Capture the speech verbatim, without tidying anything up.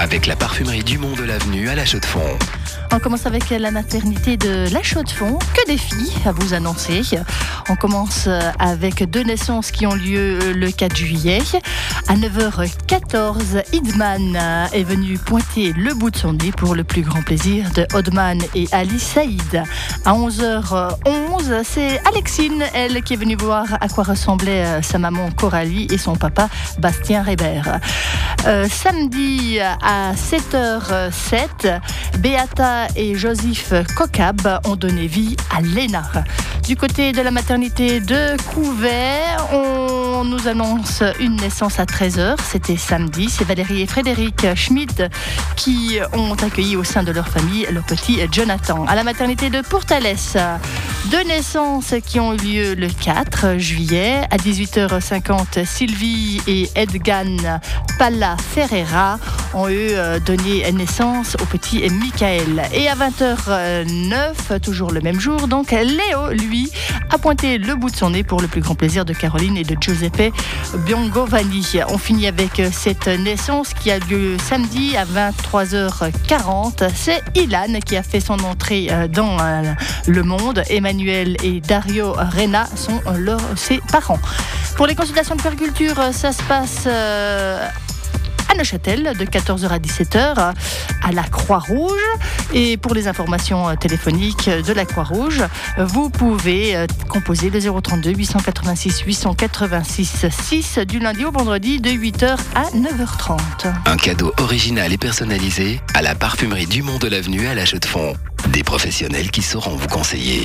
avec la parfumerie Dumont de l'Avenue à La Chaux-de-Fonds. On commence avec la maternité de La Chaux-de-Fonds. Que des filles à vous annoncer. On commence avec deux naissances qui ont lieu le quatre juillet. À neuf heures quatorze, Idman est venu pointer le bout de son nez pour le plus grand plaisir de Odman et Ali Saïd. À onze heures onze, c'est Alexine, elle, qui est venue voir à quoi ressemblait sa maman Coralie et son papa Bastien Rébert. Euh, samedi à sept heures sept, Beata et Joseph Kokab ont donné vie à Léna. Du côté de la maternité de Couvert, on nous annonce une naissance à treize heures. C'était samedi. C'est Valérie et Frédéric Schmidt qui ont accueilli au sein de leur famille le petit Jonathan. À la maternité de Pourtalès, deux naissances qui ont eu lieu le quatre juillet. À dix-huit heures cinquante, Sylvie et Edgan Palla Ferreira ont eu donné naissance au petit Michael. Et à vingt heures neuf, toujours le même jour, donc Léo, lui, a pointé le bout de son nez pour le plus grand plaisir de Caroline et de Giuseppe Biongovani. On finit avec cette naissance qui a lieu samedi à vingt-trois heures quarante. C'est Ilan qui a fait son entrée dans le monde. Emmanuel et Dario Rena sont leurs, ses parents. Pour les consultations de puériculture, ça se passe euh, à Neuchâtel de quatorze heures à dix-sept heures à la Croix-Rouge. Et pour les informations téléphoniques de la Croix-Rouge, vous pouvez composer le zéro trente-deux huit cent quatre-vingt-six huit cent quatre-vingt-six six du lundi au vendredi de huit heures à neuf heures trente. Un cadeau original et personnalisé à la parfumerie Dumont de l'Avenue à La Chaux-de-Fonds. Des professionnels qui sauront vous conseiller.